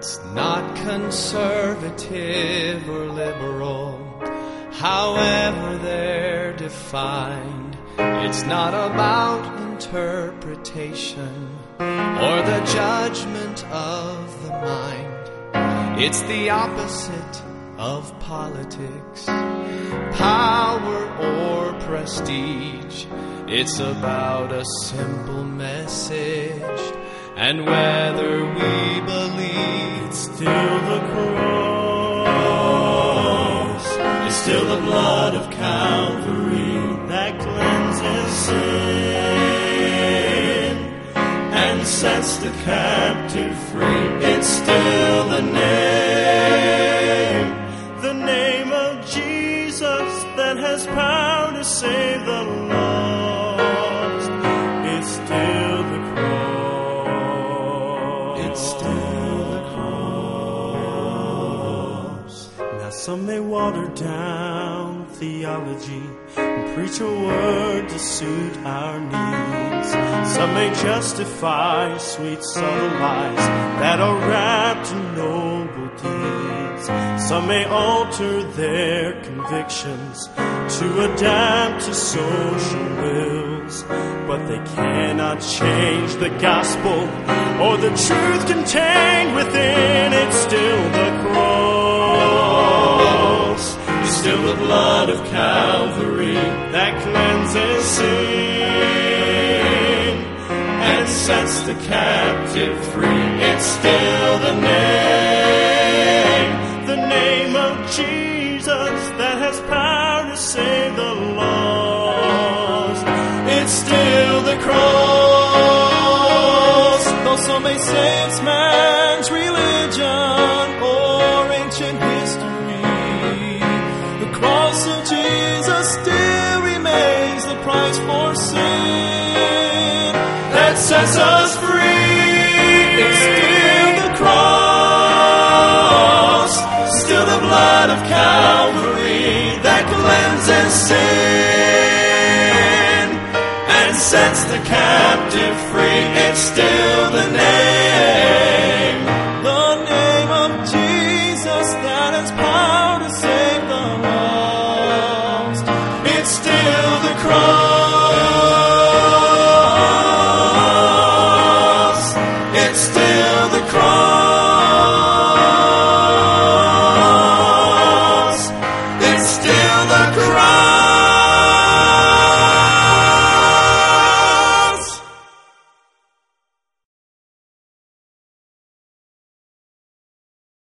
It's not conservative or liberal, however they're defined. It's not about interpretation or the judgment of the mind. It's the opposite of politics, power or prestige. It's about a simple message, and whether we believe it's still the cross, it's still the blood of Calvary that cleanses sin and sets the captive free. It's still the name of Jesus that has power to save the lost. It's still the cross. It's still the cross. Now some may water down theology and preach a word to suit our needs. Some may justify sweet subtle lies that are wrapped in noble deeds. Some may alter their convictions to adapt to social wills, but they cannot change the gospel or the truth contained within. It's still the cross, it's still the blood of Calvary that cleanses sin and sets the captive free. It's still the name of Jesus that has power to save the lost. It's still the cross. Though some may say it's man's religion or ancient history, the cross of Jesus still remains the price for sin that sets us free. It's still the cross, still the blood of Calvary that cleanses sin and sets the captive free. It's still the name